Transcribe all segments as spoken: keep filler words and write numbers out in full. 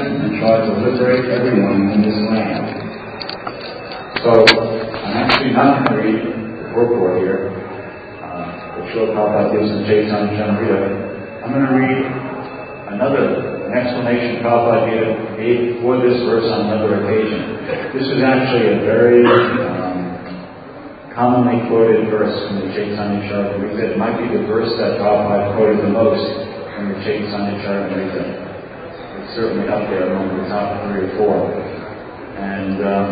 and try to liberate everyone in this land. So, I'm actually not going to read the purport here, uh, which Srila Prabhupada gives in Chaitanya Charitamrita. I'm going to read another, an explanation Prabhupada gave, gave for this verse on another occasion. This is actually a very um, commonly quoted verse from the Chaitanya Charitamrita. It might be the verse that Prabhupada quoted the most from the Chaitanya Charitamrita. It's certainly up there among the top three or four. And um,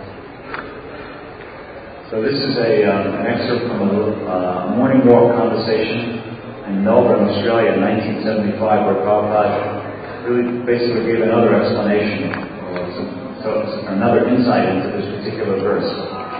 so this is a, um, an excerpt from a uh, morning walk conversation in Melbourne, Australia in nineteen seventy-five, where Prabhupada really basically gave another explanation, or some, so, another insight into this particular verse.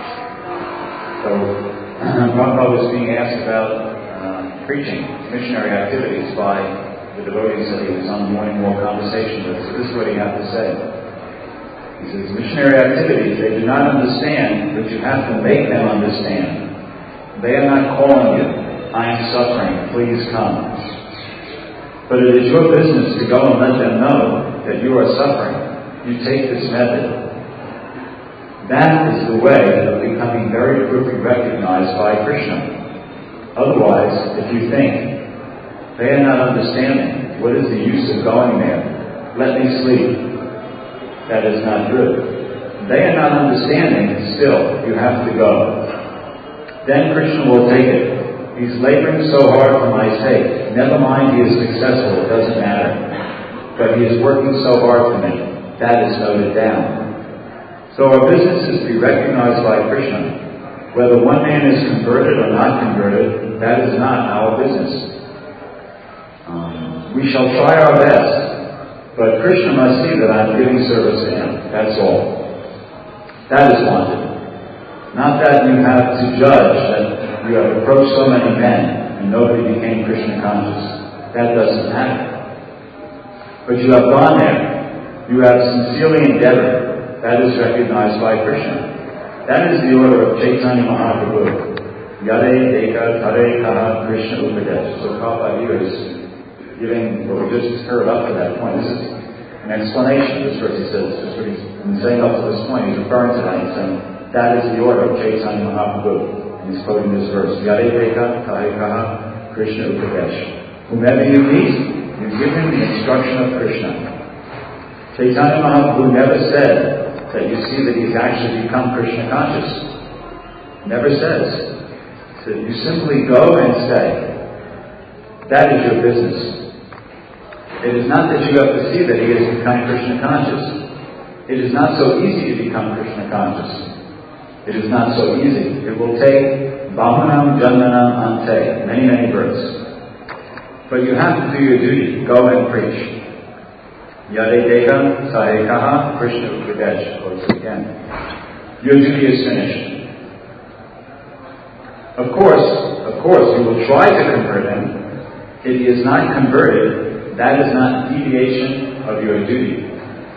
So, Prabhupada was being asked about uh, preaching, missionary activities by the devotees that he was on the morning walk conversation with. So this is what he had to say. He says, missionary activities, they do not understand, but you have to make them understand. They are not calling you, I am suffering, please come. But it is your business to go and let them know that you are suffering. You take this method. That is the way of becoming very quickly recognized by Krishna. Otherwise, if you think, they are not understanding, what is the use of going there? Let me sleep. That is not good. They are not understanding, still, you have to go. Then Krishna will take it. He's laboring so hard for my sake. Never mind he is successful, it doesn't matter. But he is working so hard for me. That is noted down. So our business is to be recognized by Krishna. Whether one man is converted or not converted, that is not our business. Um, we shall try our best, but Krishna must see that I'm giving service to him. That's all. That is wanted. Not that you have to judge that you have approached so many men and nobody became Krishna conscious. That doesn't matter. But you have gone there. You have sincerely endeavored. That is recognized by Krishna. That is the order of Chaitanya Mahaprabhu. Yade Deka Tare Kaha Krishna Upadesh. So Prabhupada here is giving what we just heard up to that point. This is an explanation. This verse he says, this is what he's been saying up to this point. He's referring to that. He's saying, that is the order of Chaitanya Mahaprabhu. And he's quoting this verse. Yade Deka Tare Kaha Krishna Upadesh. Whomever you meet, you give him the instruction of Krishna. Chaitanya Mahaprabhu never said that you see that he's actually become Krishna conscious. Never says. So you simply go and say, that is your business. It is not that you have to see that he has become Krishna conscious. It is not so easy to become Krishna conscious. It is not so easy. It will take Bahanam Janmanam Ante, many, many births. But you have to do your duty. Go and preach. Yade Deka Sahekaha Krishna Upadesh. Quotes again. Your duty is finished. Of course, of course, you will try to convert him. If he is not converted, that is not deviation of your duty.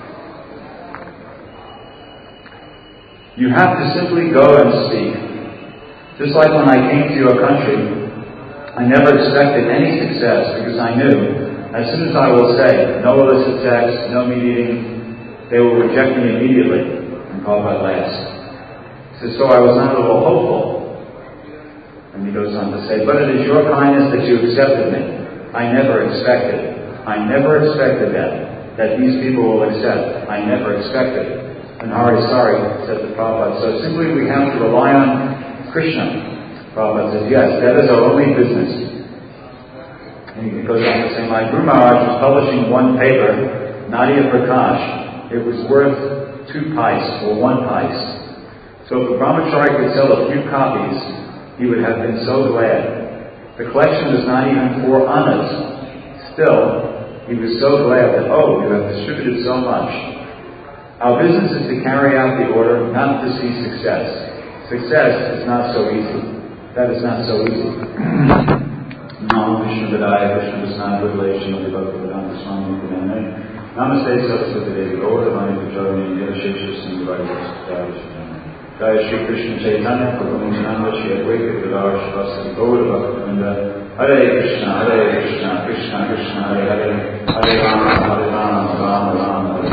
You have to simply go and speak. Just like when I came to your country, I never expected any success because I knew as soon as I will say, no illicit sex, no meat eating, they will reject me immediately. And Prabhupada laughs. He says, so I was not at all hopeful. And he goes on to say, but it is your kindness that you accepted me. I never expected. I never expected that, that these people will accept. I never expected. And Hari Sari said to Prabhupada, so simply we have to rely on Krishna. Prabhupada says, yes, that is our only business. And he goes on to say, my Guru Maharaj was publishing one paper, Nadia Prakash. It was worth two pice or one pice. So if a brahmachari could sell a few copies, he would have been so glad. The collection was not even four annas. Still, he was so glad that, oh, you have distributed so much. Our business is to carry out the order, not to see success. Success is not so easy. That is not so easy. Namo Vishnu Vidaya Vishnu Visnana Relation of the Bhaktivedanta Swami Purnane. Namaste Saraswati Devi Gaura Vani Pujari Nirashesha Sindhuvai Jaya Shri Krishna Chaitanya Prabhu Nityananda Shri Advaita Gadar Shivasari Gaura Bhaktivedanta Hare Krishna Hare Krishna Krishna Krishna Hare Hare Hare Rama Hare Rama Rama Rama Hare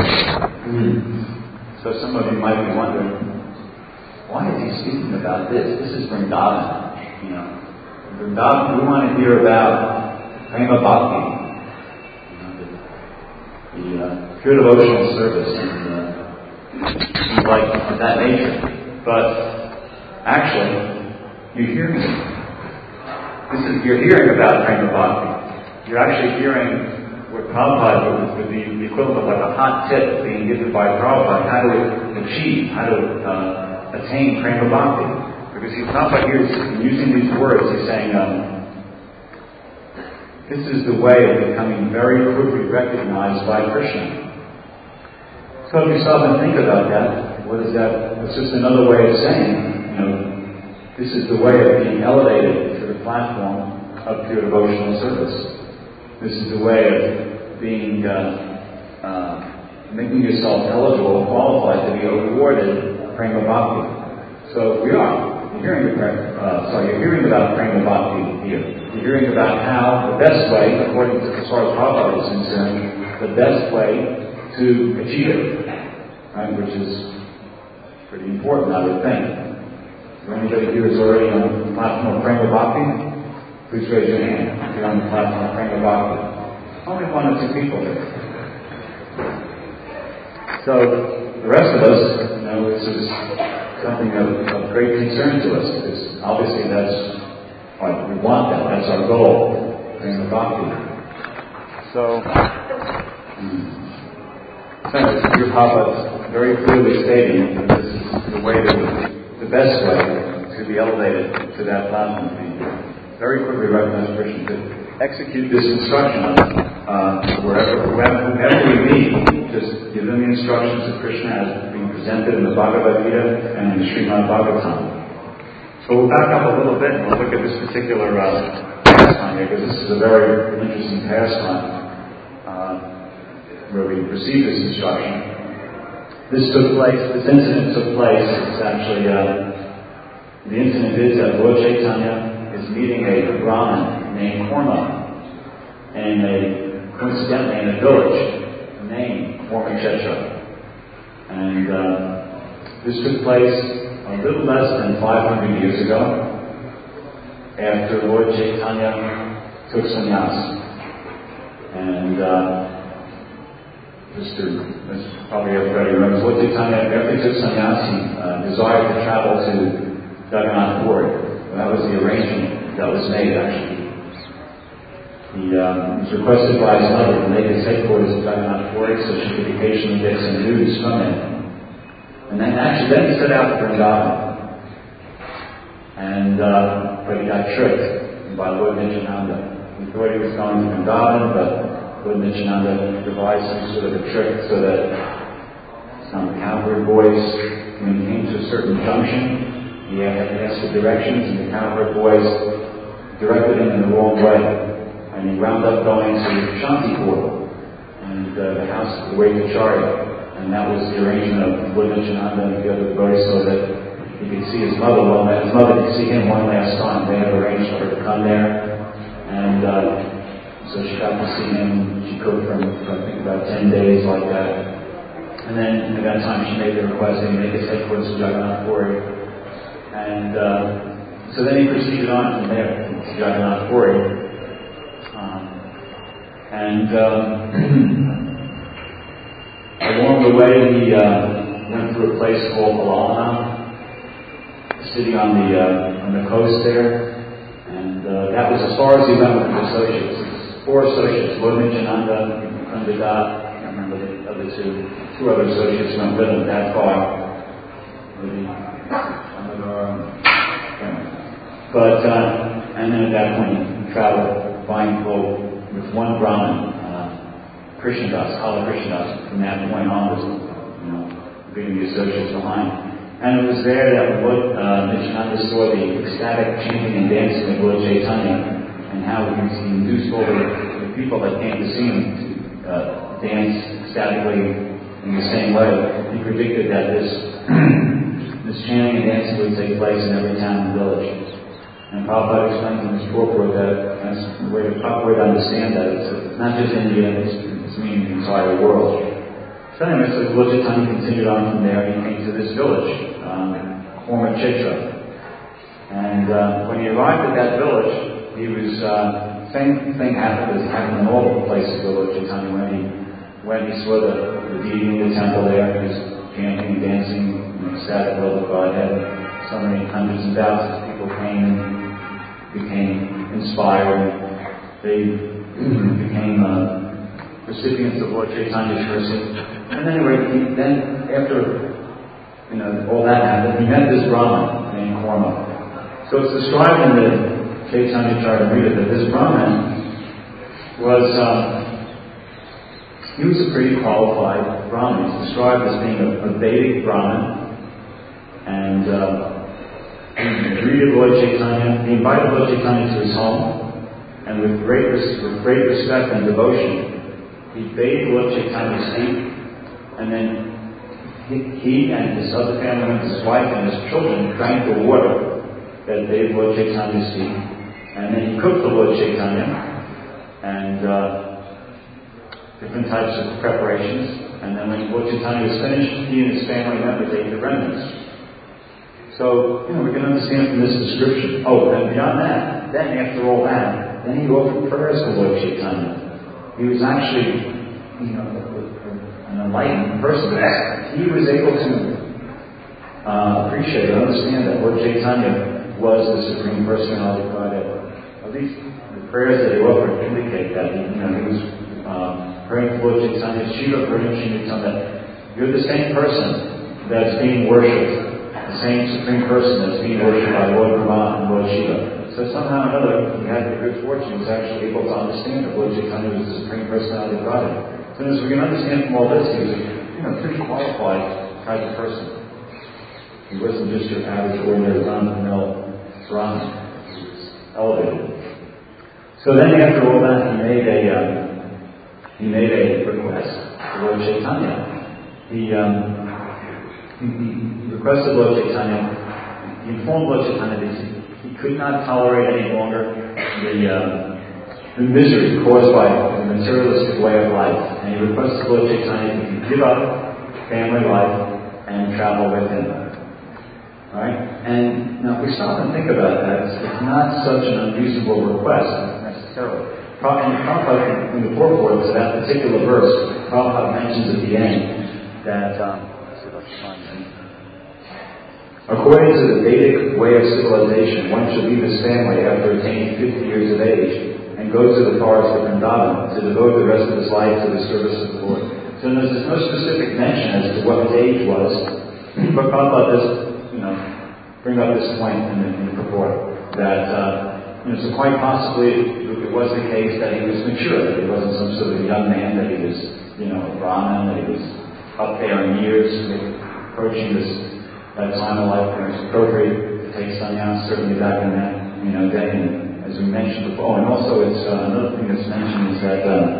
Mm. So some of you might be wondering, why is he speaking about this? This is Vrindavan. You know, Vrindavan, we want to hear about Prema Bhakti, you know, the, the uh, pure devotional service and uh, things like of that nature. But actually, you're hearing it. This is, you're hearing about Prema Bhakti. You're actually hearing what Prabhupada would be the equivalent of like a hot tip being given by Prabhupada, how to achieve, how to uh, attain Prema Bhakti. Because he's not like here, he's using these words, he's saying, um, this is the way of becoming very quickly recognized by Krishna. So if you stop and think about that, what is that? It's just another way of saying, you know, this is the way of being elevated to the platform of pure devotional service. This is the way of being, uh, uh, making yourself eligible, qualified to be awarded Prema Bhakti. So we are. You're hearing, uh, sorry, you're hearing about Prema Bhakti here. You're hearing about how the best way, according to as far as Prabhupada is concerned, the best way to achieve it, right? Which is pretty important, I would think. Is there anybody here who's already on the platform of Prema Bhakti? Please raise your hand if you're on the platform of Prema Bhakti. Only one or two people here. So the rest of us, you know, this is something of, of great concern to us, because obviously that's what we want. That that's our goal, Prema Bhakti. So, so your Papa very clearly stating that this is the way, to, the best way to be elevated to that platform. Very quickly recognize Krishna to execute this instruction uh, wherever, whoever, whoever we meet. Just give them the instructions of Krishna as being presented in the Bhagavad Gita and in the Srimad Bhagavatam. So we'll back up a little bit and we'll look at this particular uh, pastime here, because this is a very interesting pastime uh, where we received this instruction. This took place, this incident took place, it's actually, uh, the incident is that Lord Chaitanya is meeting a Brahmin named Korma, in a, coincidentally in a village named Kormakshetra. And uh, this took place a little less than five hundred years ago, after Lord Chaitanya took sannyas. And uh, just to, as probably everybody remembers, Lord Chaitanya, after he took sannyas, he uh, desired to travel to Jagannath Puri. That was the arrangement that was made, actually. He um, was requested by his mother to make his headquarters in Jagannath Puri so she could occasionally get some news from him. And then actually, then he set out for Vrindavan. And, uh, but he got tricked by Lord Nityananda. He thought he was going to Vrindavan, but Lord Nityananda devised some sort of a trick so that some cowherd boys, when he came to a certain junction, he had to ask for directions, and the cowherd boys directed him in the wrong way. And he wound up going to Shantipur, and uh, the house of the Vaidacharya. And that was the arrangement of Lord Nityananda and the other boys, so that he could see his mother one last, his mother could see him one last time. They had arranged for her to come there, and uh, so she got to see him. She cooked for him for I think about ten days like that. And then at that time she made the request that he make his headquarters in Jagannath Puri. And uh, so then he proceeded on from there to Jagannath Puri. Um, and um, along the way he uh, went through a place called Alalna, a city on the uh, on the coast there. And uh, that was as far as he went with his associates. His four associates, Lord Nityananda, Mukundada, I can't remember the other two, two other associates went with him that far. But, uh, and then at that point he traveled buying clothes with one Brahmin, uh, Krishnadas, Kala Krishnadas. From that point onwards, you know, leaving the associates behind. And it was there that Lord uh, Nityananda saw the ecstatic chanting and dancing of Lord Chaitanya, and how he, he induced all the, the people that came to see him to uh, dance ecstatically in the same way. He predicted that this this chanting and dancing would take place in every town and village. And Prabhupada explains in his purport that that's the way, the proper way to understand that. It's not just India, it's, it's meaning the entire world. So anyway, so Lord Chaitanya continued on from there, and he came to this village, um, Korma Chitra. And uh, when he arrived at that village, he was, uh, same thing happened as happened in all the places where Lord Chaitanya went. He, when he saw the, the deity in the temple there, he was chanting and dancing in ecstatic love of Godhead. So many hundreds and thousands of people came and became inspired. They became uh, recipients of Lord Chaitanya's mercy. And anyway, he, then after you know all that happened, he met this Brahmin named Korma. So it's described in the Chaitanya Charitamrita that this Brahmin was um, he was a pretty qualified Brahmin. He's described as being a, a Vedic Brahmin, and uh, he greeted Lord Chaitanya. He invited Lord Chaitanya to his home, and with great with great respect and devotion, he bathed Lord Chaitanya's feet. And then he, he and his other family members, his wife and his children, drank the water that bathed Lord Chaitanya's feet. And then he cooked for Lord Chaitanya and uh, different types of preparations. And then when Lord Chaitanya was finished, he and his family members ate the remnants. So, you know, we can understand from this description. Oh, and beyond that, then after all that, then he offered prayers for Lord Chaitanya. He was actually, you know, an enlightened person. He was able to uh, appreciate and understand that Lord Chaitanya was the Supreme Personality of Godhead. At least the prayers that he offered indicate that. He, you know, he was um, praying for Lord Chaitanya. Shiva Pradam Shinitam, that you're the same person that's being worshipped, the same Supreme Person that's being worshipped by Lord Brahma and Lord Shiva. So somehow or another, he had the good fortune, he was actually able to understand that Lord Chaitanya was the Supreme Personality of Godhead. So as we can understand from all this, he was a you know, pretty qualified type of person. He wasn't just your average, ordinary, run-of-the-mill Brahmin. He was elevated. So then after all that, he made a um, he made a request to Lord Chaitanya. He, um, he, he requested Lord Chaitanya, he informed Lord Chaitanya that he, he could not tolerate any longer the um, the misery caused by the materialistic way of life. And he requested Lord Chaitanya that he give up family life and travel with him. Right? And now if we stop and think about that, it's, it's not such an unreasonable request necessarily. And Prabhupada, in the purport to that particular verse, Prabhupada mentions at the end that um, according to the Vedic way of civilization, one should leave his family after attaining fifty years of age and go to the forest of Vrindavan to devote the rest of his life to the service of the Lord. So there's no specific mention as to what his age was, but Prabhupada does, you know, bring up this point in the, in the purport that, uh, you know, so quite possibly it was the case that he was mature, that he wasn't some sort of young man, that he was, you know, a Brahmin, that he was up there in years, approaching this that time of life when it was appropriate to take sannyas, certainly back in that, you know, day. And, as we mentioned before, oh, and also it's uh, another thing that's mentioned is that um,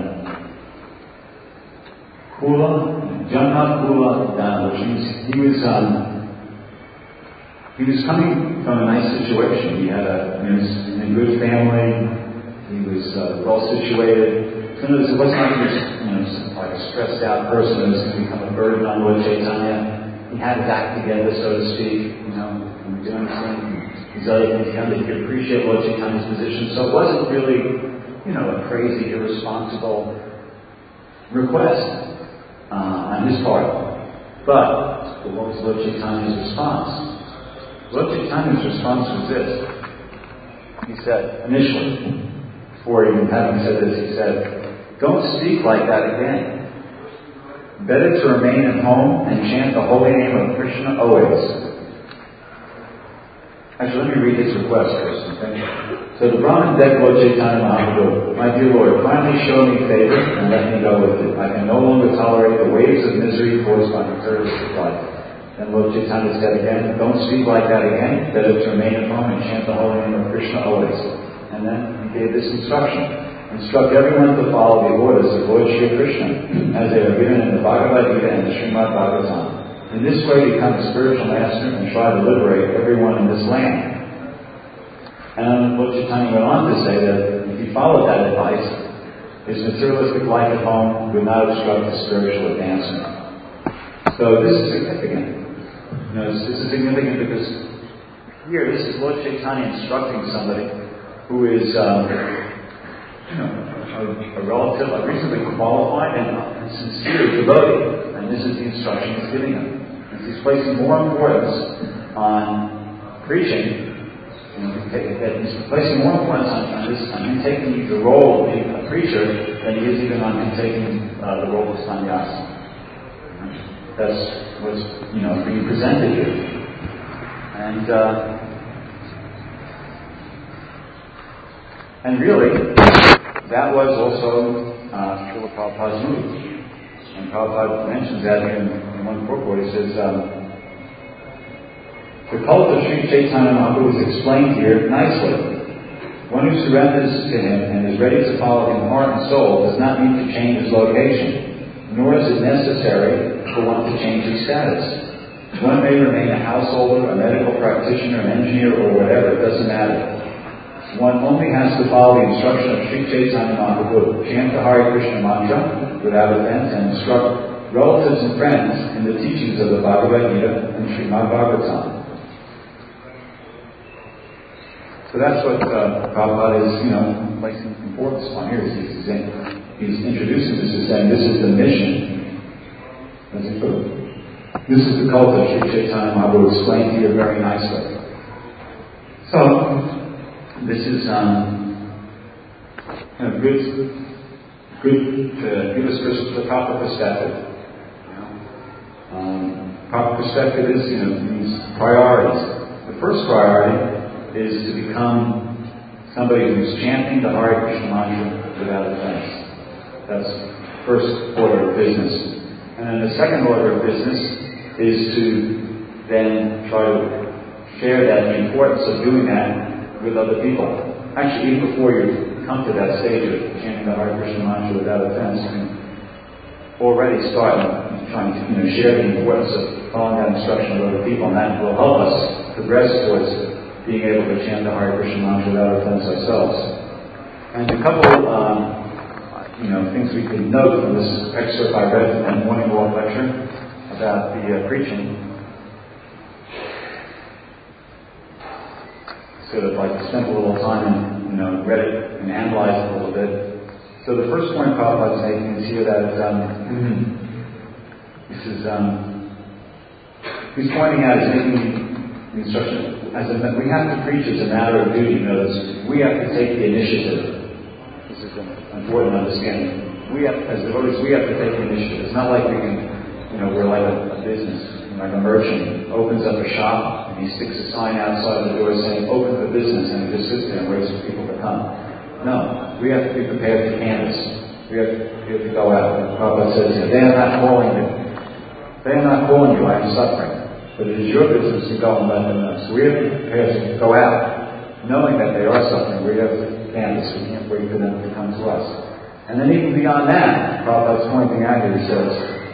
Kula, Janma Kula Dana, which means he was um, he was coming from a nice situation. He had a he was in a good family. He was uh, well situated. So it wasn't like he was, you know, like a stressed out person who was going to become a burden on Lord Chaitanya. He had his act together, so to speak. You know, you can understand. These other things, he could appreciate Lord Chaitanya's position. So it wasn't really, you know, a crazy, irresponsible request uh, on his part. But, but what was Lord Chaitanya's response? Lord Chaitanya's response was this. He said, initially, before even having said this, he said, don't speak like that again. Better to remain at home and chant the holy name of Krishna always. Actually, let me read his request first, okay? So the Brahmin begged Lord Chaitanya Mahaprabhu, my dear Lord, kindly show me favor and let me go with you. I can no longer tolerate the waves of misery caused by materialistic life. Then Lord Chaitanya said again, don't speak like that again. Better to remain at home and chant the holy name of Krishna always. And then he gave this instruction. Instruct everyone to follow the orders of Lord Shri Krishna as they are given in the Bhagavad Gita and the Srimad Bhagavatam. In this way, become a spiritual master and try to liberate everyone in this land. And Lord Chaitanya went on to say that if he followed that advice, his materialistic life at home would not obstruct his spiritual advancement. So this is significant. You know, this, this is significant because here, this is Lord Chaitanya instructing somebody who is, um, you know, a, a relative, a reasonably qualified and, and sincere devotee, and this is the instruction he's giving him. And he's placing more importance on preaching. You know, he's placing more importance on, on this, on him taking the role of being a preacher than he is even on him taking uh, the role of sannyasi. That's what's, you know, being presented here. And uh, and really, that was also uh, Srila Prabhupada's move. And Prabhupada mentions that in, in one purport. He says, um, the cult of Sri Chaitanya Mahaprabhu is explained here nicely. One who surrenders to him and is ready to follow him heart and soul does not need to change his location, nor is it necessary for one to change his status. One may remain a householder, a medical practitioner, an engineer, or whatever, it doesn't matter. One only has to follow the instruction of Sri Chaitanya Mahaprabhu, chant the Hare Krishna mantra without offense, and instruct relatives and friends in the teachings of the Bhagavad Gita and Srimad Bhagavatam. So that's what uh, Prabhupada is, you know, placing importance on here. He's, he's, he's introducing this as saying this is the mission. Does it go? This is the cult of Sri Chaitanya Mahaprabhu explained here very nicely. So, this is um, you know, good, good to give us the proper perspective. You know? um, proper perspective is, you know, means priorities. The first priority is to become somebody who's chanting the Hare Krishna mantra without offense. That's first order of business. And then the second order of business is to then try to share that, the importance of doing that with other people. Actually, even before you come to that stage of chanting the Hare Krishna mantra without offense, you can already start trying to, you know, share the importance of following that instruction with other people, and that will help us progress towards being able to chant the Hare Krishna mantra without offense ourselves. And a couple, um, you know, things we can note from this excerpt I read from that morning walk lecture about the uh, preaching. Sort of like spent a little time and, you know, read it and analyzed it a little bit. So the first point Prabhupada's making is here that um, this is um, he's pointing out, is making the instruction as a, we have to preach as a matter of duty. You know, we have to take the initiative. This is an important understanding. We have, as devotees, we have to take the initiative. It's not like we can, you know, we're like a, a business, like a merchant opens up a shop and he sticks a sign outside the door saying "Open for business," and he just sits there and waits for people to come. No, we have to be prepared to canvass. We have to, we have to go out. And Prabhupada says, you know, they are not calling you. They are not calling you. I am suffering. But it is your business to go and let them know. So we have to be prepared to go out, knowing that they are suffering. We have to canvass. We can't wait for them to come to us. And then even beyond that, Prabhupada's pointing out here, he says,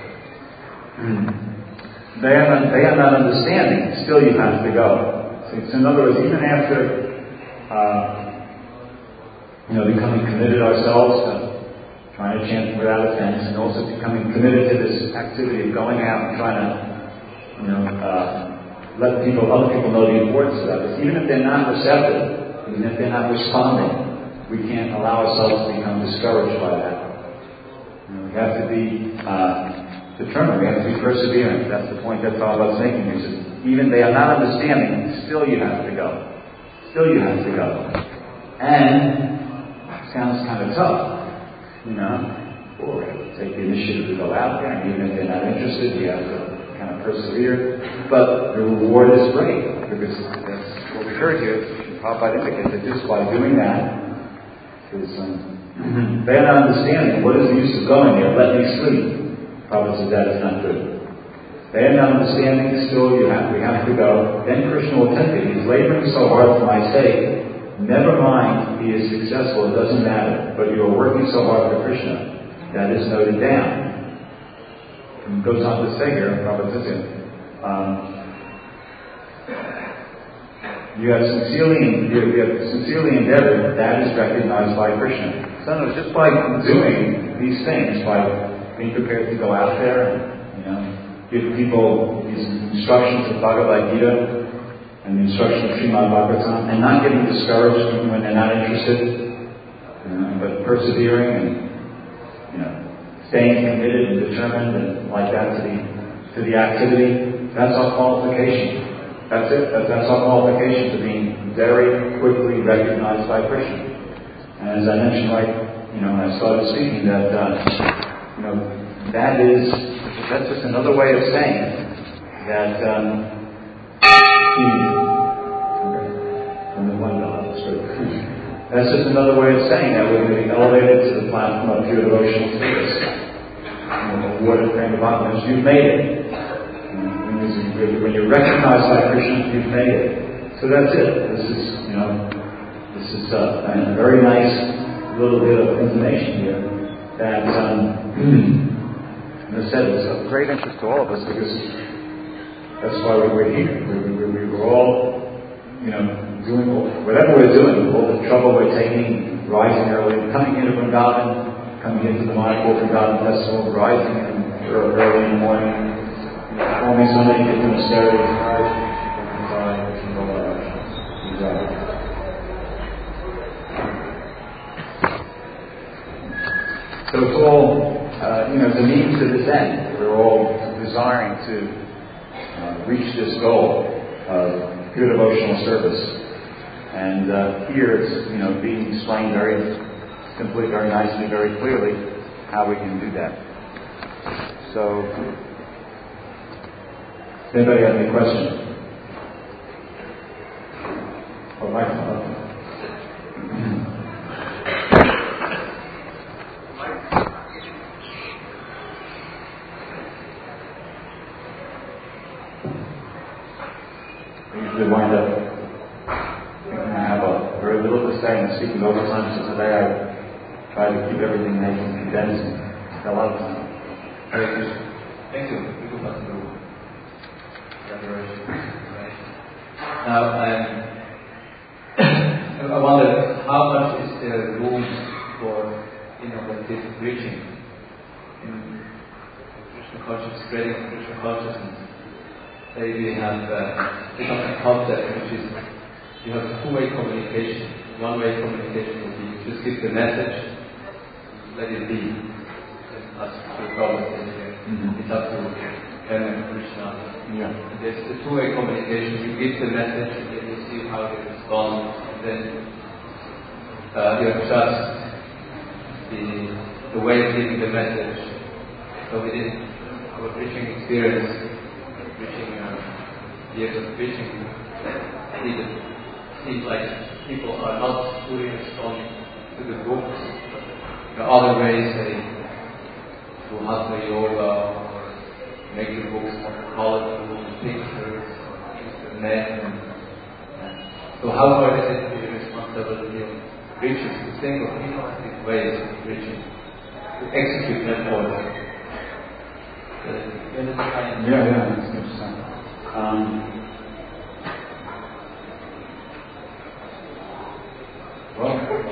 they are not, they are not understanding. Still, you have to go. So it's, in other words, even after, uh, you know, becoming committed ourselves to trying to chant without offense, and also becoming committed to this activity of going out and trying to, you know, uh, let people, other people know the importance of that. But even if they're not receptive, even if they're not responding, we can't allow ourselves to become discouraged by that. You know, we have to be uh, determined. We have to be perseverant. That's the point that Prabhupada's making. He says, even they are not understanding, still you have to go. Still you have to go. And it sounds kind of tough, you know. Or we have to take the initiative to go out there, and even if they're not interested, we have to kind of persevere, but the reward is great, because that's what we heard here. Prabhupada indicates that just by doing that, is, um, they're not understanding what is the use of going there, let me sleep. Prabhupada says that is not good. They are not understanding, still you have, we have to go. Then Krishna will tell you, he's laboring so hard for my sake, never mind, he is successful, it doesn't matter, but you are working so hard for Krishna. That is noted down. And goes on to say here, Prabhupada says, um, you have sincerely, you have sincerely endeavored, that is recognized by Krishna. So no, just by doing these things, by being prepared to go out there and, you know, give people these instructions of Bhagavad Gita and the instruction of Srimad Bhagavatam, and not getting discouraged when they're not interested, you know, but persevering and, you know, staying committed and determined and like that to the to the activity. That's our qualification. That's it. That, that's our qualification to being very quickly recognized by Krishna. And as I mentioned, right, you know, when I started speaking, that uh, you know, that is that's just another way of saying that. Um, That's just another way of saying that we're going to be elevated to the platform of pure devotional service. Awarded Prema Bhakti, you've made it. When you're recognized by Krishna, you've made it. So that's it. This is, you know, this is uh, a very nice little bit of information here that, um, as I said, it's of great interest to all of us because that's why we were here. We, we, we were all, you know, doing whatever we're doing, all the trouble we're taking, rising early, coming into Vrindavan, coming into the Mayapur Vrindavan Festival, rising in, early in the morning, performing so many different stereotypes. So it's all, uh, you know, the means to this end. We're all desiring to uh, reach this goal of pure devotional service. And uh, here it's, you know, being explained very simply, very nicely, very clearly how we can do that. So, does anybody have any questions? Oh, microphone. I usually wind up very little to say and speaking over time, so today I try to keep everything nice and condensed and a lot of time. Hare Krishna. Thank you. We go back to the preparation. Now, um, I wonder how much is there room for innovative preaching in Krishna consciousness, spreading of Krishna consciousness? Maybe we have uh, become a concept which is you have a two-way communication. One-way communication would be just give the message, let it be. That's the problem here. Mm-hmm. It's up to Krishna Krishna. Yeah. And there's the two-way communication. You give the message, and then you see how they respond. And then uh, you adjust the the way of giving the message. So within our preaching experience, preaching uh, years of preaching, either seems like people are not fully responding to the books. There are other ways, they do hatha yoga or make the books more colorful, pictures, or use the net. And, and so how far is it the responsibility of preachers to think of innovative ways of preaching, to execute that order? Yeah, yeah, that's interesting. Um, Well,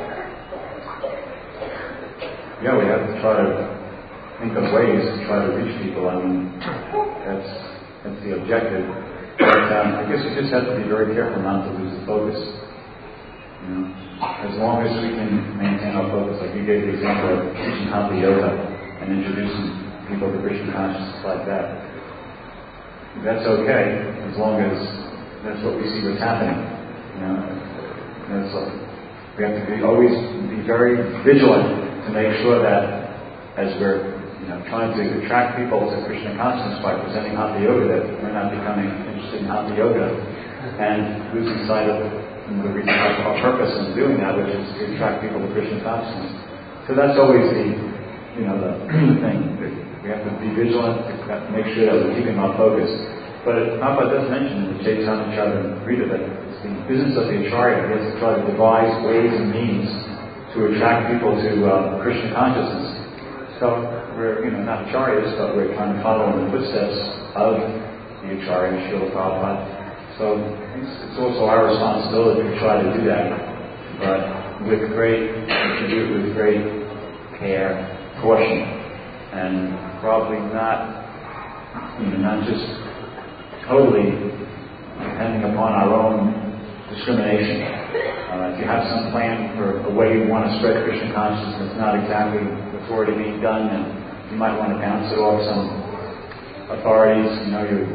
yeah, we have to try to think of ways to try to reach people. I mean, that's that's the objective. But um, I guess we just have to be very careful not to lose the focus. You know, as long as we can maintain our focus, like you gave the example of teaching Hatha Yoga and introducing people to Krishna consciousness like that. That's okay, as long as that's what we see what's happening. You know, that's all. We have to be always be very vigilant to make sure that as we're, you know, trying to attract people to Krishna consciousness by presenting Hatha Yoga, that we're not becoming interested in Hatha Yoga and losing sight of the reason our purpose in doing that, which is to attract people to Krishna consciousness. So that's always the, you know, the thing. We have to be vigilant to make sure that we're keeping our focus. But Prabhupada does mention in the Chaitanya Charitamrita that it's the business of the Acharya. He has to try to devise ways and means to attract people to uh, Krishna consciousness. So we're, you know, not Acharyas, but we're trying to follow in the footsteps of the Acharya, Srila Prabhupada. So it's, it's also our responsibility to try to do that, but with great, to do it with great care, caution, and probably not, you know, not just totally depending upon our own discrimination. Uh, if you have some plan for a way you want to spread Krishna consciousness, not exactly what's already being done, and you might want to bounce it off some authorities, you know, your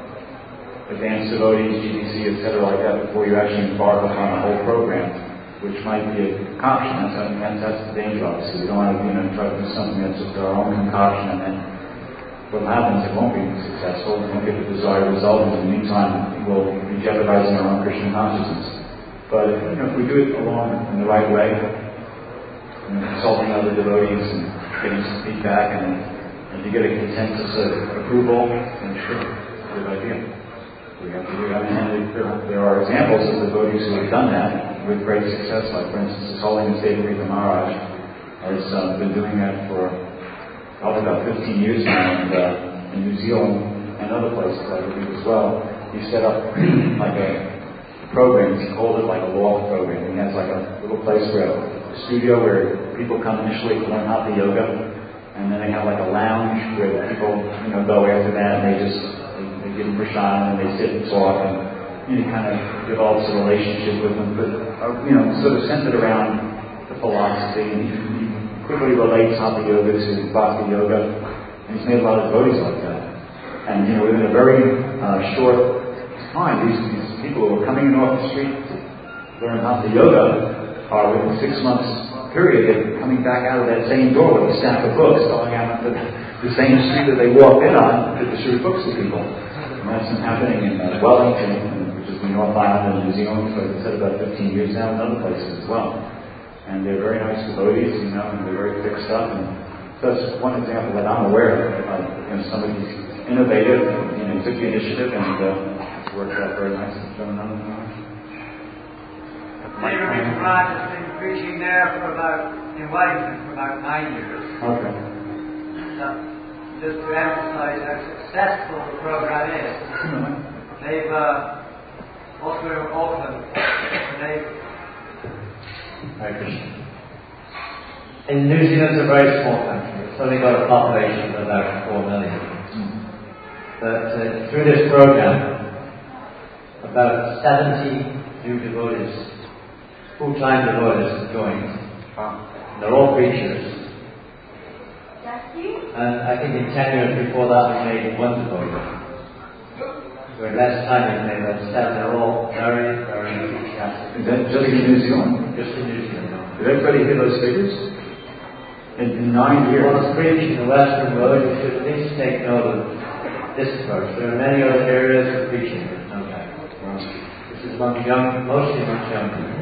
advanced devotees, G D C, et cetera, like that, before you actually embark upon a whole program, which might be a concoction. That's, that's, that's the danger, obviously. We don't want to, you know, try to do something that's just our own concoction, and then what happens, it won't be successful, we won't get the desired result, and in the meantime, we'll be jeopardizing our own Krishna consciousness. But, you know, if we do it along in the right way, you know, consulting other devotees and getting some feedback, and, and if you get a consensus of approval, then sure, it's a good idea. We have to do that, and there, there are examples of devotees who have done that with great success, like, for instance, His Holiness Devadeva Maharaj has uh, been doing that for probably about fifteen years now, and uh, in New Zealand and other places, I believe, as well. He set up like a program, he called it like a loft program. He has like a little place where, a studio where people come initially to learn Hatha Yoga, and then they have like a lounge where the people, you know, go after that, and they just, they, they give them prashadam, and they sit and talk, and you know, kind of develops a relationship with them, but, uh, you know, sort of centered around the philosophy, and he, he quickly relates Hatha Yoga to Bhakti Yoga, and he's made a lot of devotees like that. And, you know, within a very uh, short time, these, these people who are coming in off the street to learn Hatha Yoga are, within six months period, they're coming back out of that same door with a stack of books, going out into the same street that they walked in on to distribute books to people. And that's been happening in uh, Wellington, which is in North Island in New Zealand, for, I said, about fifteen years now, and other places as well. And they're very nice devotees, you know, and they're very fixed up. And so that's one example that I'm aware of. Uh, you know, somebody's innovative, you know, took the initiative, and uh, it's worked out very nicely. Devadeva Maharaj has been preaching there for about, in Wellington, for about nine years. Okay. So, just to emphasize how successful the program is, they've uh, also in Auckland, they've Hare Krishna. In New Zealand, it's a very small country. It's only got a population of about four million. Mm-hmm. But uh, through this program, about seventy new devotees, full-time devotees have joined. Wow. They're all preachers. And I think in ten years before that, we made one devotee. So in less time, we made about seven. They're all very, very enthusiastic. Is that just in New Zealand? Just in New Zealand. Did everybody hear those figures? In, in nine years? Well, preaching in the Western world, you should at least take note of this approach. There are many other areas of preaching, there's no doubt. This is among young, mostly among young people.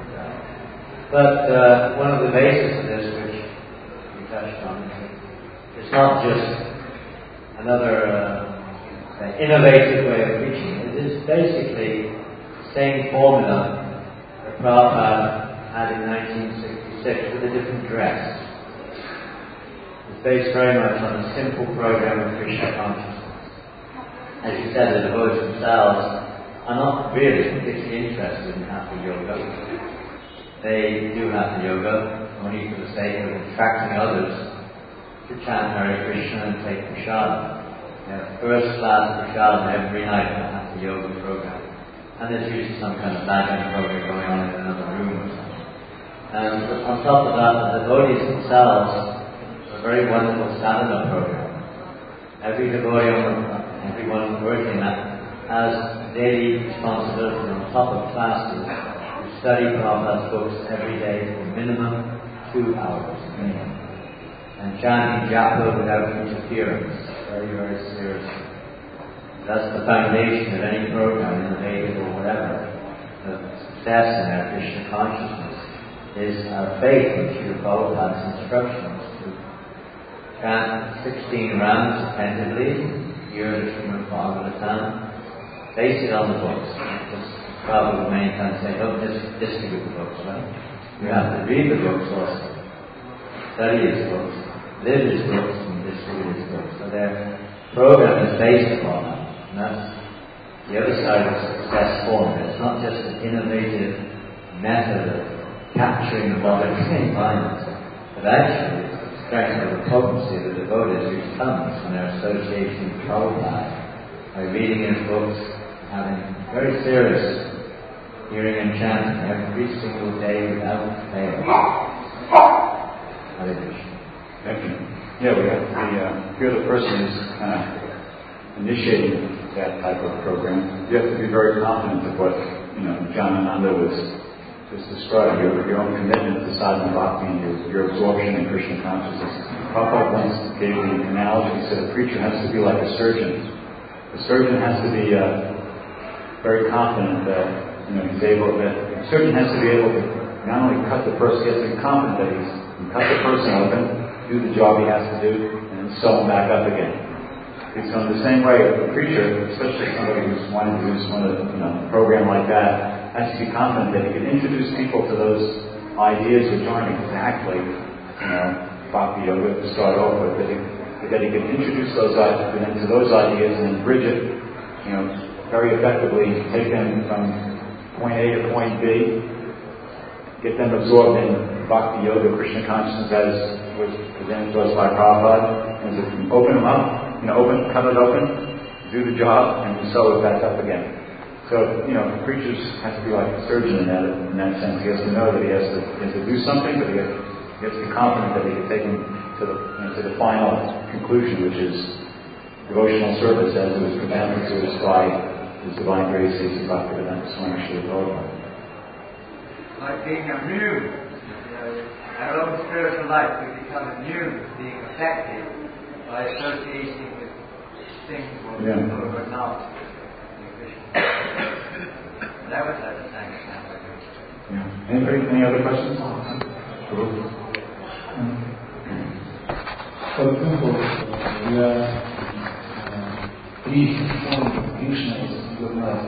But uh, one of the bases of this, which we touched on, it's not just another uh, innovative way of preaching. It is basically the same formula that Prabhupada had in nineteen sixty-six with a different dress. It's based very much on a simple program of Krishna consciousness. As you said, the devotees themselves are not really particularly interested in Hatha Yoga. They do Hatha Yoga only for the sake of attracting others to chant Hare Krishna and take prashadam. They have first class prashadam every night in the Hatha Yoga program. And there's usually some kind of bhajana program going on in another room or something. And on top of that, the devotees themselves have a very wonderful sadhana program. Every devotee, everyone working that, has daily responsibility on top of classes to study Prabhupada's books every day for minimum two hours. Minimum. And chanting japa without interference, very, very seriously. That's the foundation of any program, innovative or whatever. The success in our Krishna consciousness is our faith in Srila Prabhupada's instructions to chant sixteen rounds attentively, hear the Srimad Bhagavatam, base it on the books. Just Prabhupada many times say, don't just distribute the books, right? You have to read the books also, study his books, live his books, and distribute his books. So their program is based upon that. And that's the other side of success formula. It's not just an innovative method of capturing the body environment, but actually it's expression of the potency of the devotees whose tongues when they're associating with Prabhupada by reading his books, having very serious hearing and chanting every single day without fail. Hare Krishna. Thank you. Yeah, we have the, uh, here the person is kind of initiating that type of program. You have to be very confident of what, you know, John Ananda was just describing, your, your own commitment to sadhana bhakti and your, your absorption in Krishna consciousness. Prabhupada once gave the analogy, he said a preacher has to be like a surgeon. A surgeon has to be uh, very confident that, you know, he's able, that a surgeon has to be able to not only cut the person, he has to be confident that he's can cut the person open, do the job he has to do, and then sew him back up again. So in the same way, a preacher, especially somebody who's wanting to do some of the, you know, program like that, has to be confident that he can introduce people to those ideas which aren't exactly, you know, bhakti yoga to start off with, that he, that he can introduce those ideas to those ideas and then bridge it, you know, very effectively, take them from point A to point B, get them absorbed in bhakti yoga, Krishna consciousness as was presented to us by Prabhupada, and to open them up, you know, open, cut it open, do the job, and sew it back up again. So, you know, preachers have to be like a surgeon in that in that sense. He has to know that he has to, he has to do something, but he has, he has to be confident that he can take him to the, you know, to the final conclusion, which is devotional service, as it was presented to us by His Divine Grace, A C Bhaktivedanta Swami Srila Prabhupada. Like being immune, you know, our own spiritual life, we become immune to being affected by associating with things or yeah. people who are not. That was at the same time. Yeah. Anybody? Any other questions? For example, we are uh, pleased from Krishna is goodness.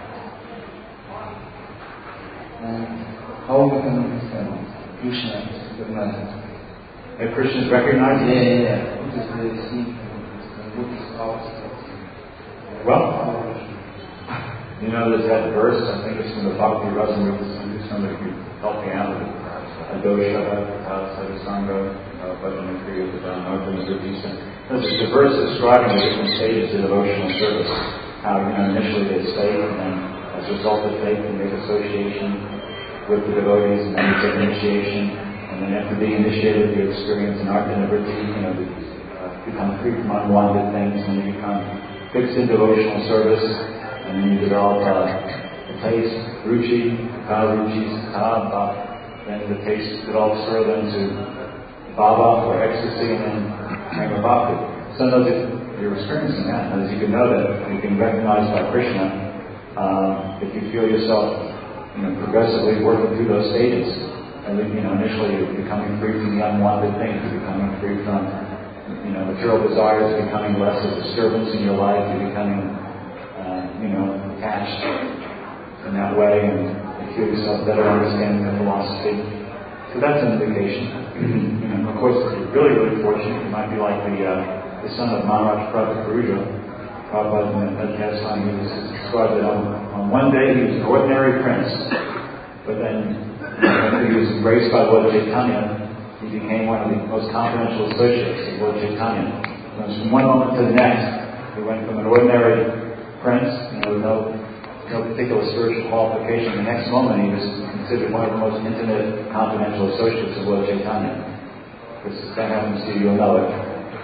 And how we can understand Krishna is goodness? That Krishna is recognized? Yeah, yeah, yeah. What is the secret? What is our step? Well, you know, there's that verse, I think it's from the Bhakti Rasamrita Sindhu, somebody could help me out with it. Adosha, Sadhusanga, Bhajana Kriya, Arjuna Surdisa. There's a verse describing the different stages of devotional service. How, you know, initially they stay, and then as a result of faith, they make association with the devotees, and then you take initiation, and then after being initiated, you experience an artha nivritti, you know, you uh, become free from unwanted things, and you become fixed in devotional service. And then you develop uh, the taste, ruchi, ka ruchi, ka, ba. Then the taste develops further into bhava or ecstasy, and then prema bhakti. So know that you're experiencing that. As you can know that you can recognize by Krishna, um, if you feel yourself, you know, progressively working through those stages. And you know, initially you're becoming free from the unwanted things, you're becoming free from, you know, material desires, becoming less of a disturbance in your life, you're becoming you know, attached in that way, and you feel yourself better understanding the philosophy. So that's an indication. You know, of course, if you're really, really fortunate, you might be like the uh, the son of Maharaj Prabhupada. Prabhupada in that past time, he was described that on, on one day he was an ordinary prince, but then when he was embraced by Lord Chaitanya, he became one of the most confidential associates of Lord Chaitanya. And from one moment to the next, he went from an ordinary prince, you know, no, no particular spiritual qualification. The next moment, he was considered one of the most intimate, confidential associates of Lord Chaitanya. If that happens to you, you'll know it.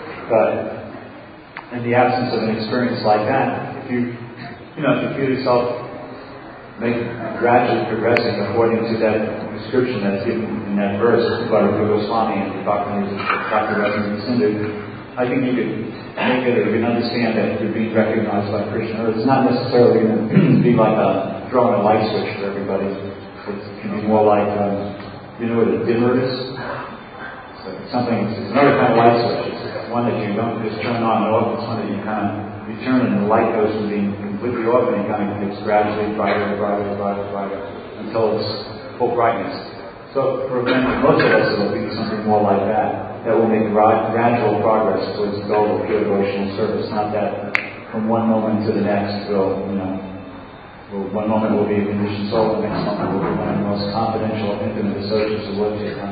But in the absence of an experience like that, if you, you know, if you feel yourself make, gradually progressing according to that description that's given in that verse by Rupa Goswami and Bhakti Rasamrita Sindhu, I think you could make it, you can understand that you're being recognized by Krishna. It's not necessarily going to be like a throwing a light switch for everybody. It can be more like, um, you know what a dimmer is? So it's something, it's another kind of light switch. It's one that you don't just turn on and off. It's one that you kind of, you turn and the light goes from being completely off and it kind of gets gradually brighter, brighter, brighter, brighter until it's full brightness. So for most of us, it'll be something more like that. That will make gradual progress towards the goal of pure devotional service. Not that from one moment to the next, we'll, you know, we'll, one moment will be a conditioned soul, the next moment will be one of the most confidential, intimate associates of Lord Chaitanya. So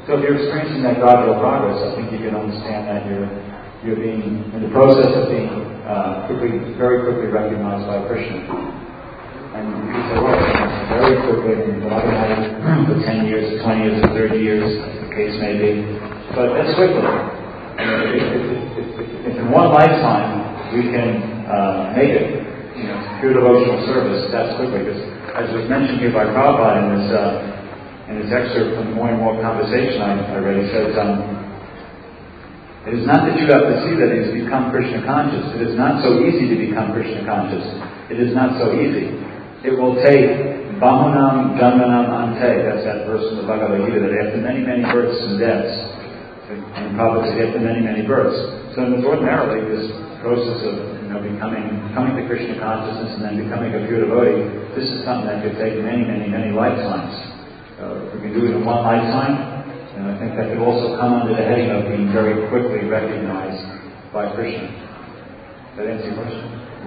So if you're experiencing that gradual progress, I think you can understand that you're you're being in the process of being uh, quickly, very quickly recognized by Krishna. And you can say, well, very quickly, but I've been at it for ten years, twenty years, or thirty years, as the case may be. But that's quickly. You know, if, if, if, if in one lifetime we can uh, make it, you know, pure devotional service, that's quickly. Because as was mentioned here by Prabhupada in this, uh, in this excerpt from the Morning Walk Conversation I, I read, he says, um, it is not that you have to see that he has become Krishna conscious. It is not so easy to become Krishna conscious. It is not so easy. It will take Bahunam Janmanam Ante, that's that verse in the Bhagavad Gita, that after many, many births and deaths, and Prabhupada said after many, many births. So ordinarily, this process of you know becoming coming to Krishna consciousness and then becoming a pure devotee, this is something that could take many, many, many lifetimes. So if we can do it in one lifetime, and I think that could also come under the heading of being very quickly recognized by Krishna. Does that answer your question?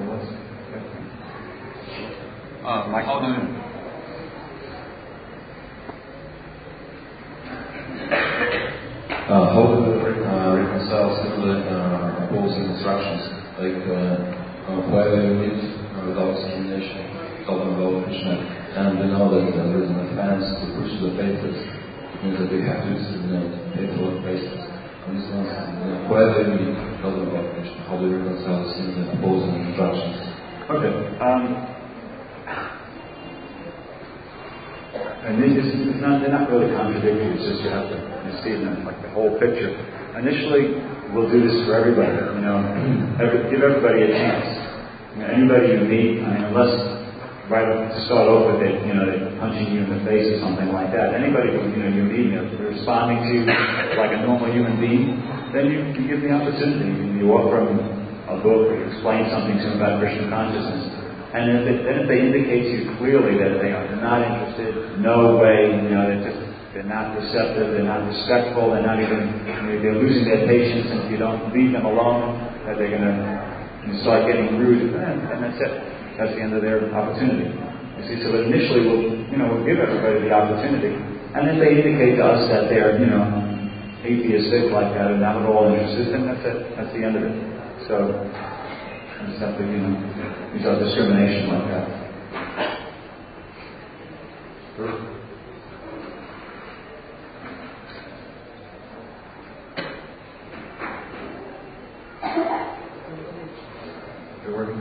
Uh, Mike, how do you, uh, how do you uh, reconcile similar uh, opposing instructions, like uh, uh, whoever you meet uh, without discrimination, talking about Krishna, and we know that uh, there is an offense to push the faithless, means that we have to discriminate faithful and faithless. And this one, uh, whoever you meet talking about Krishna, how do you reconcile similar opposing instructions? Okay. Um, And this is not, they're not really contradictory, it's just you have to you see them, like the whole picture. Initially, we'll do this for everybody, you know, every, give everybody a chance. You know, anybody you meet, I mean, unless right to start off with it, you know, they're punching you in the face or something like that. Anybody who, you know, you meet, you know, they're responding to you like a normal human being, then you, you give the opportunity. You offer them a book, or you explain something to them about Krishna consciousness. And if it, then if they indicate to you clearly that they are not interested, no way, you know, they're just, they're not receptive, they're not respectful, they're not even, you know, they're losing their patience, and if you don't leave them alone, that they're going to start getting rude, and, and that's it. That's the end of their opportunity. You see, so that initially we'll, you know, we'll give everybody the opportunity. And if they indicate to us that they're, you know, atheistic like that and not at all interested, then that's it. That's the end of it. So, just have to, you know, use our discrimination like that. Sure. You're working?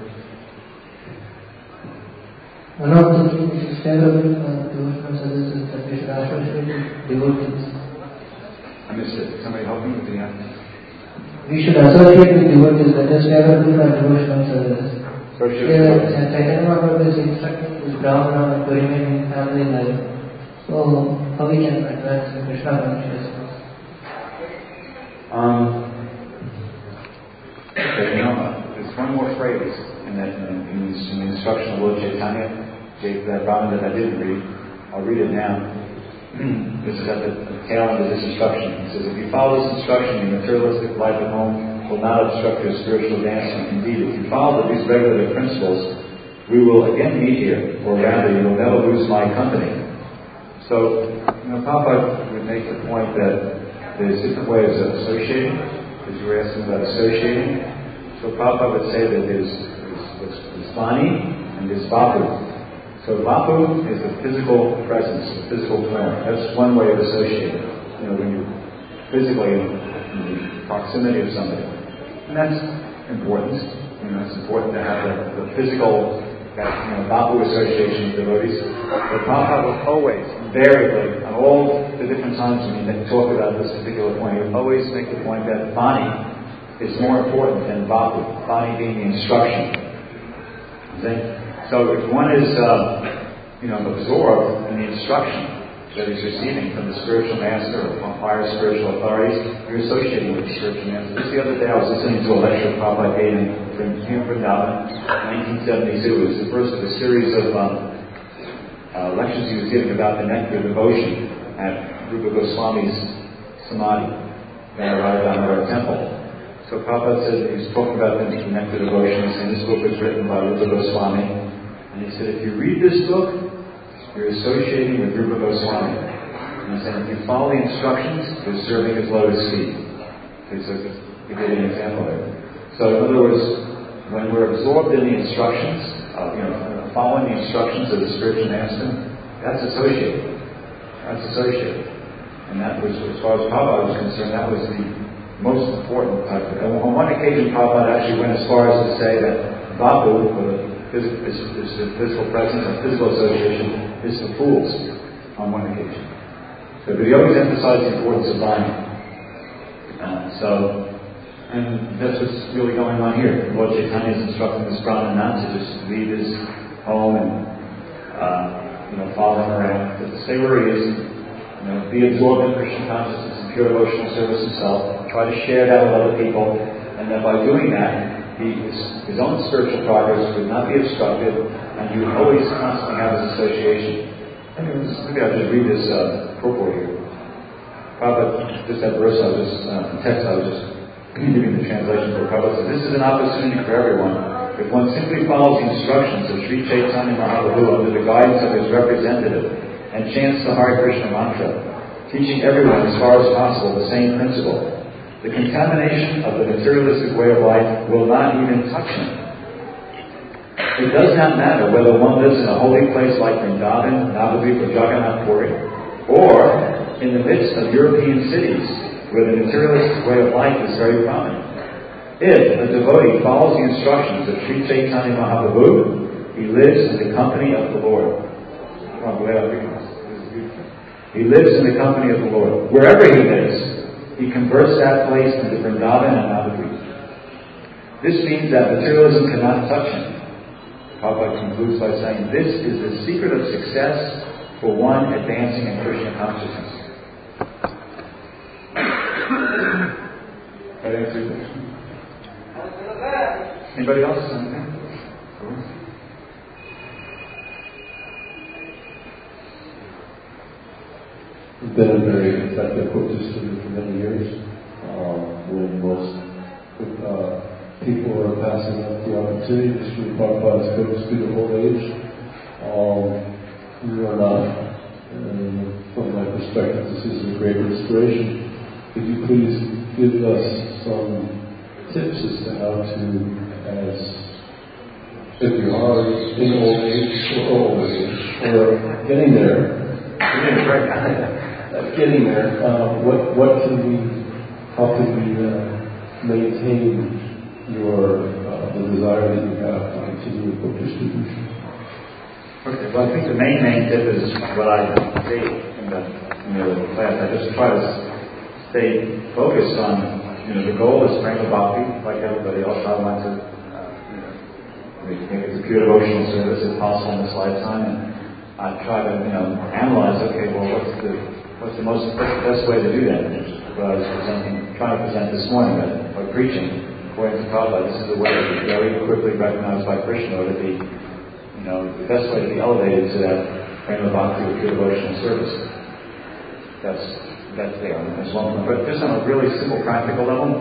One of the things which is favorable for devotional service is that we should associate devotees. I missed it. Somebody help me with the answer. We should associate with devotees, that is favorable for devotional service. Chaitanya Mahaprabhu is instructing this Brahmana to remain in family life. So, how we can advance in Krishna consciousness? Um, okay, you know, there's one more phrase in, that, in, in, in the instruction of Lord Chaitanya, that Brahmana that I didn't read. I'll read it now. This is at the, the tail end of this instruction. It says, if you follow this instruction, your materialistic life at home will not obstruct your spiritual dancing. Indeed, if you follow these regulative principles, we will again meet here, or rather, you will never lose my company. So, you know, Prabhupada would make the point that there's different ways of associating, as you were asking about associating. So Prabhupada would say that there's, there's, there's, there's Vani and there's Vapu. So Vapu is the physical presence, the physical form. That's one way of associating. You know, when you're physically in the proximity of somebody. And that's important. You know, it's important to have the, the physical, that, you know, Vapu association with devotees. But Prabhupada will always, invariably, on all the different times when he talked about this particular point, he would always make the point that Vani is more important than Vapu. Vani being the instruction. Okay? So if one is, uh, you know, absorbed in the instruction that he's receiving from the spiritual master or from higher spiritual authorities, you're associating with the spiritual master. Just the other day I was listening to a lecture Prabhupada gave from here in Vrindavan, nineteen seventy-two. It was the first of a series of um, uh, lectures he was giving about the nectar of devotion at Rupa Goswami's Samadhi, there right down at our temple. So Prabhupada said he was talking about the nectar of devotion, and this book was written by Rupa Goswami. And he said, if you read this book, you're associating with Rupa Goswami. And he said, if you follow the instructions, you're serving as lotus seed. Okay, so he gave an example there. So in other words, when we're absorbed in the instructions, uh, you know, following the instructions of the spiritual master, that's associated. That's associated. And that was, as far as Prabhupada was concerned, that was the most important type of. And on one occasion, Prabhupada actually went as far as to say that Bapu, or the physical, is, is the physical presence or physical association, is for fools. On one occasion. So, but he always emphasized the importance of Vayam. Uh, so, and that's what's really going on here. Lord Chaitanya is instructing this Brahmin not to just leave his home and uh, you know follow him around, but to stay where he is. You know, be absorbed in Krishna consciousness and pure devotional service himself. Try to share that with other people, and that by doing that, he, his, his own spiritual progress would not be obstructed, and he would always constantly have his association. I mean, maybe I'll just read this uh, purport here. Prabhupada, just that verse I was just, uh, the text I was just giving the translation for. Prabhupada says, this is an opportunity for everyone. If one simply follows the instructions of Sri Chaitanya Mahaprabhu under the guidance of his representative and chants the Hare Krishna mantra, teaching everyone as far as possible the same principle, the contamination of the materialistic way of life will not even touch him. It does not matter whether one lives in a holy place like Vrindavan, Navadvip, or Jagannath Puri, or in the midst of European cities where the materialistic way of life is very prominent. If a devotee follows the instructions of Sri Chaitanya Mahaprabhu, he lives in the company of the Lord. He lives in the company of the Lord. Wherever he lives, he converts that place into Vrindavan and Navadvip. This means that materialism cannot touch him. Prabhupada concludes by saying, this is the secret of success for one advancing in Krishna consciousness. That answers the question. Anybody else? I've been a very effective Buddha student for many years. Um, when most uh, people are passing up the opportunity to Sri Prabhupada's goodness to the old age, um, we are not. And from my perspective, this is a great inspiration. Could you please give us some tips as to how to, as if you are in old age or old age, or getting there, getting there, uh, what what can we, how can we uh, maintain your uh, the desire that you have to continue with book distribution? Okay, well, I think the main main tip is what I say in the in the class. I just try to stay focused on, you know, the goal is prema bhakti, like everybody else. I want to, uh, you know, make it a pure devotional service if possible in this lifetime, and I try to, you know, analyze. Okay, well, what's the what's the most what's the best way to do that? Which is what I was presenting, trying to present this morning, that by preaching, according to Prabhupada, this is the way to be very quickly recognized by Krishna, or to be, you know, the best way to be elevated to that prema bhakti or pure devotional service. That's that's there. That's one thing. But just on a really simple, practical level,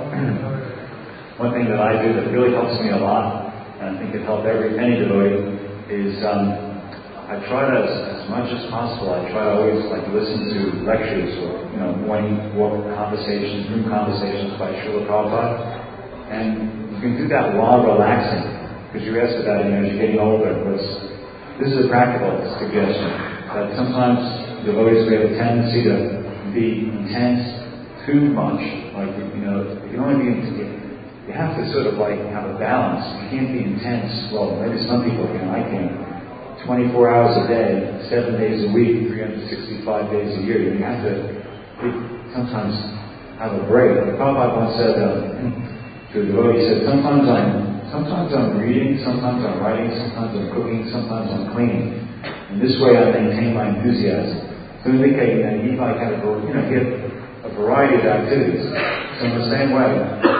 one thing that I do that really helps me a lot, and I think it helps every any devotee, is um, I try to, as, as much as possible, I try to always like listen to lectures or, you know, morning walk conversations, room conversations by Srila Prabhupada, and you can do that while relaxing, because you asked about it, you know, as you're getting older. But this is a practical suggestion that sometimes devotees we have a tendency to be intense too much. Like, you know, you can only be you have to sort of like have a balance. You can't be intense. Well, maybe some people can. I can't. twenty-four hours a day, seven days a week, three hundred sixty-five days a year. You have to sometimes have a break. Like Prabhupada once said uh, to a devotee, he said, sometimes I'm sometimes I'm reading, sometimes I'm writing, sometimes I'm cooking, sometimes I'm cleaning. And this way I maintain my enthusiasm. So indicating that he might have a, you know, he had a variety of activities. So in the same way,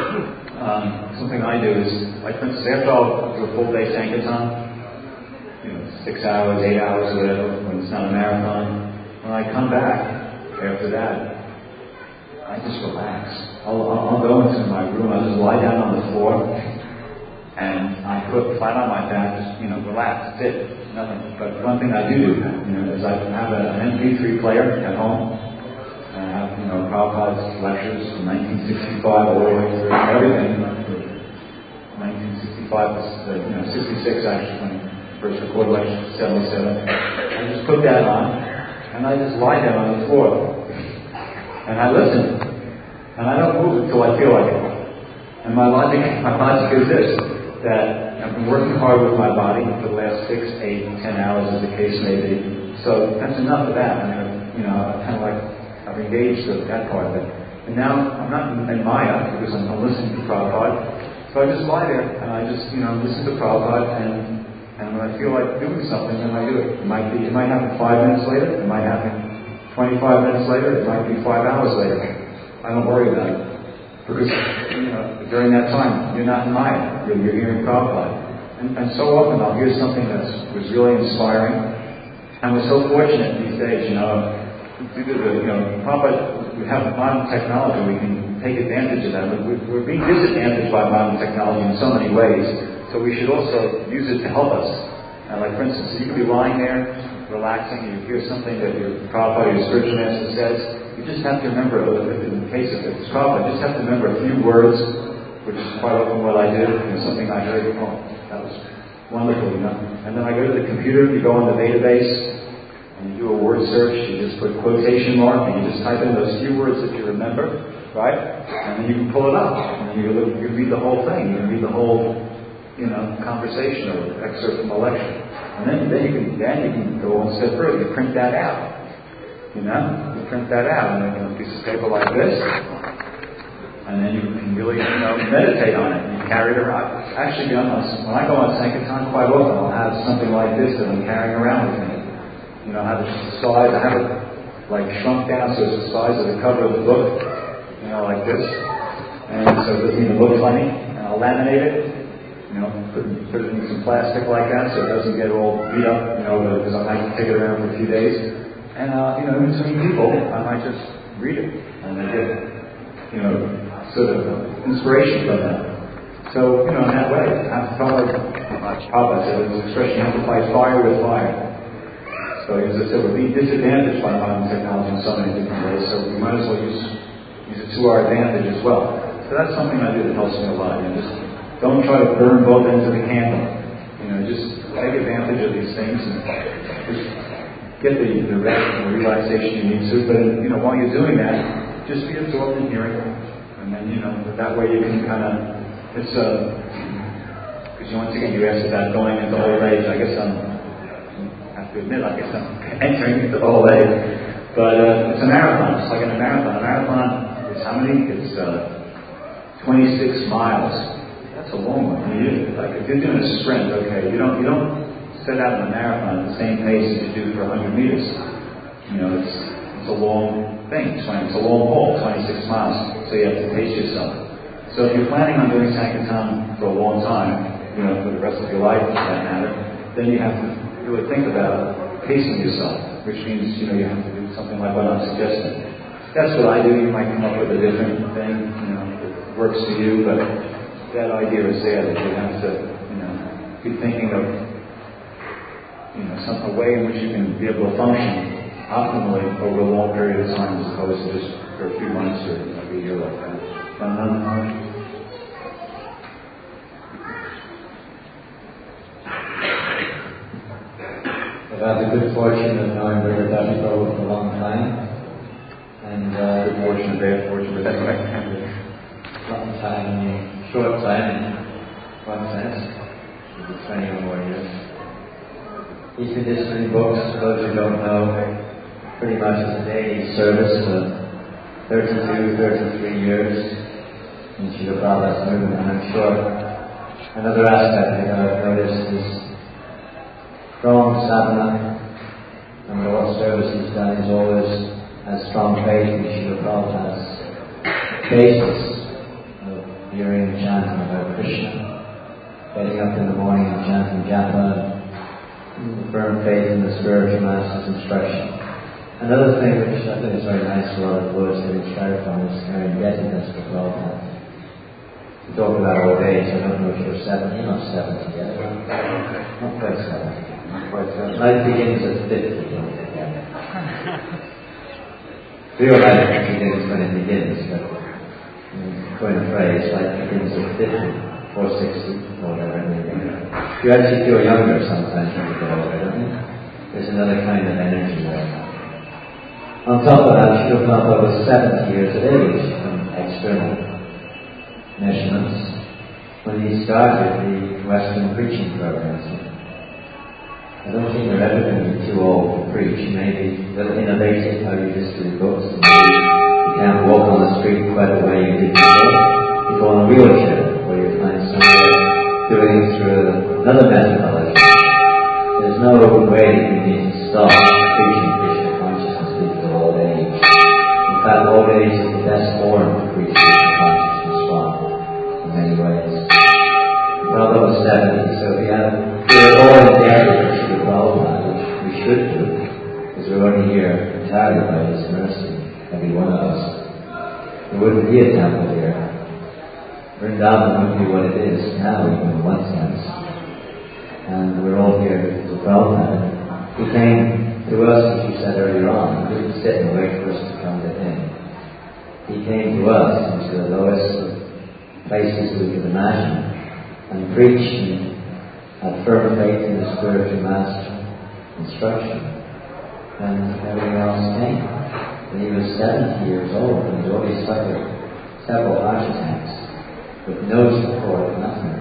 um, something I do is, like for instance, after I'll do a full day Sankirtan, you know, six hours, eight hours, or whatever, when it's not a marathon, when I come back after that, I just relax. I'll, I'll, I'll go into my room, I'll just lie down on the floor, and I put flat on my back, just, you know, relax, that's it. Nothing. But one thing I do do, you know, is I have a, an M P three player at home, you know, Prabhupada's lectures from nineteen sixty-five all the way through everything. nineteen sixty-five, uh, you know, sixty-six actually, when he first recorded lectures, seventy-seven. I just put that on, and I just lie down on the floor. And I listen. And I don't move until I feel like it. And my logic, my logic is this, that I've been working hard with my body for the last six, eight, ten hours, as the case may be. So that's enough of that. I mean, you know, I kind of like, I've engaged with that part of it. And now I'm not in, in Maya, because I'm, I'm listening to Prabhupada. So I just lie there, and I just, you know, listen to Prabhupada, and, and when I feel like doing something, then I do it. It might be, it might happen five minutes later, it might happen twenty-five minutes later, it might be five hours later. I don't worry about it. Because, you know, during that time, you're not in Maya. You're, you're hearing Prabhupada. And, and so often I'll hear something that was really inspiring. And we're so fortunate these days, you know, due to the, you know, Prabhupada, we have modern technology, we can take advantage of that. We're, we're being disadvantaged by modern technology in so many ways. So we should also use it to help us. And like, for instance, you could be lying there, relaxing, you hear something that your Prabhupada, your spiritual master says. You just have to remember, in the case of the Prabhupada, you just have to remember a few words, which is quite often what I do. You know, something I heard, oh, that was wonderful, you know. And then I go to the computer, you go on the database, and you do a word search, you just put quotation mark, and you just type in those few words that you remember, right? And then you can pull it up, and then you, look, you read the whole thing, you can read the whole, you know, conversation or excerpt from a lecture. And then, then you can then you can go one step further, you print that out. You know, you print that out on a piece of paper like this, and then you can really, you know, meditate on it. And you carry it around. Actually, you know, when I go on Sankirtan, quite often I'll have something like this that I'm carrying around with me. You know, I have it the size, I have it like shrunk down so it's the size of the cover of the book. You know, like this, and so it doesn't even look funny. And I'll laminate it. You know, put, put it in some plastic like that so it doesn't get all beat up. You know, because I might take it around for a few days. And, uh, you know, in between people, I might just read it, and I get, you know, sort of inspiration from that. So, you know, in that way, I'm probably, Prabhupada said, there's an expression, you have to fight fire with fire. So, as I said, we're being disadvantaged by modern technology in so many different ways, so we might as well use, use it to our advantage as well. So that's something I do that helps me a lot. You know, just don't try to burn both ends of the candle. You know, just take advantage of these things and just get the, the rest and the relaxation you need to, but, you know, while you're doing that, just be absorbed in hearing. And then, you know, that way you can kind of, it's, uh, because you, once again, you asked about going into old age. I guess I'm, I have to admit, I guess I'm entering into old age. But uh, it's a marathon, it's like in a marathon. A marathon is how many? It's uh, twenty-six miles. That's a long one. You, like, if you're doing a sprint, okay, you don't, you don't, set out in a marathon at the same pace as you do for one hundred meters. You know, it's it's a long thing. It's a long haul, twenty-six miles. So you have to pace yourself. So if you're planning on doing Sankirtan for a long time, you know, for the rest of your life, for that matter, then you have to really think about pacing yourself, which means, you know, you have to do something like what I'm suggesting. That's what I do. You might come up with a different thing, you know, that works for you, but that idea is there that you have to, you know, be thinking of, you know, some, a way in which you can be able to function optimally over a long period of time as opposed to just for a few months or like a year like that. Um, I've had the good fortune of knowing Brother Dashi Prabhu for a long time. And uh, good fortune, bad fortune, but that's what I can do. Long time, short time in one sense, maybe twenty or more years. He's been issuing books, for those who don't know, pretty much as a daily service for thirty-two, thirty-three years in Srila Prabhupada's movement. And I'm sure another aspect that I've noticed is strong sadhana, and what service he's done is always has strong faith in Srila Prabhupada's basis of hearing and chanting about Krishna, getting up in the morning and chanting japa, firm faith in the spiritual master's instruction. Another thing which I think is very nice for all of those that inspired from is their indebtedness to Prabhupada. We talked about old age. I don't know if you're seventy, you're not seventy yet. Not quite seventy. Not quite seventy. Life begins at fifty. Don't you? Feel like begins when it begins, but uh, coin a phrase, life begins at fifty, or sixty, or whatever it may be. You actually feel younger sometimes when you get older, don't you? There's another kind of energy there. On top of that, Srila Prabhupada was seventy years of age from external measurements when he started the Western preaching programs. I don't think they're ever going to be too old to preach. Maybe a little innovative how you distribute books. And maybe you can't walk on the street quite the way you did before. You go on a wheelchair, or you find somebody doing it through another methodology. There's no way that you need to stop preaching Krishna consciousness before old age. In fact, old age is the best form to preach Krishna consciousness from, in many ways. Prabhupada was seventy, so we have we're all indebted to Srila Prabhupada, which we should do, because we're only here entirely by His mercy, every one of us. There wouldn't be a temple here. Vrindavan wouldn't be what it is now, even in one sense. And we're all here because of Prabhupada. He came to us, as you said earlier on. He didn't sit and wait for us to come to Him. He came to us into the lowest of places we could imagine, and preached and had firm faith in the spiritual master instruction, and everything else came. And he was seventy years old and had already suffered several heart attacks with no support, nothing.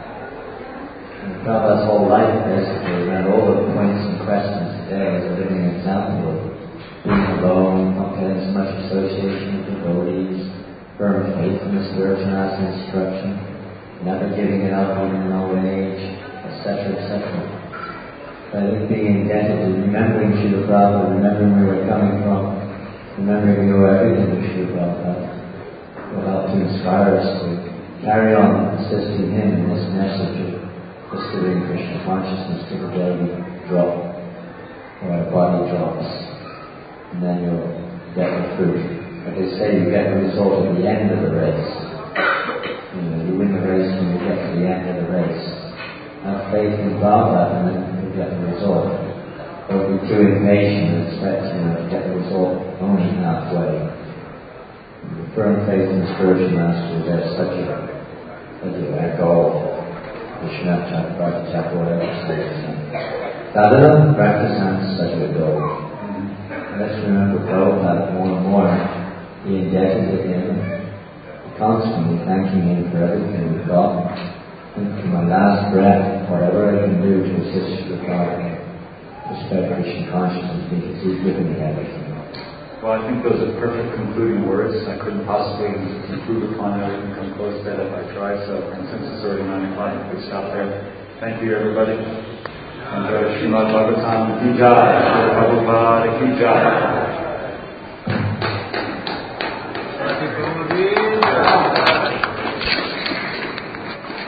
And Prabhupada's whole life basically around all the points and questions today as a living example of being alone, not getting so much association with devotees, firm faith in the spiritual master instruction, never giving it up even in old age, et cetera, et cetera. I think being indebted to remembering Srila Prabhupada, remembering where we're coming from, remembering we owe everything to Srila Prabhupada, will help to inspire us to carry on assisting him in this message of distributing Krishna consciousness to the day we drop, or our body drops, and then you'll get the fruit. Like they say, you get the result at the end of the race. You know, you win the race when you get to the end of the race. Have faith in Prabhupada and then you get the result. Don't be too impatient and expect you know, to get the result only halfway. The firm faith in the spiritual master is such a, such a goal. Vishwanath Chakravarti, whatever it says. Sadhana, practice and such a goal. Let's remember Prabhupada more and more. Be indebted to him. Constantly thanking him for everything we've got, and for my last breath, whatever I can do to assist Srila Prabhupada, respect Krishna consciousness, because he's given me everything. Well, I think those are perfect concluding words. I couldn't possibly improve upon it and come close to that if I tried, so and since it's already nine o'clock, we stop there. Thank you, everybody. And uh, Srimad Bhagavatam Ki Jai, Srila Prabhupada Ki Jai.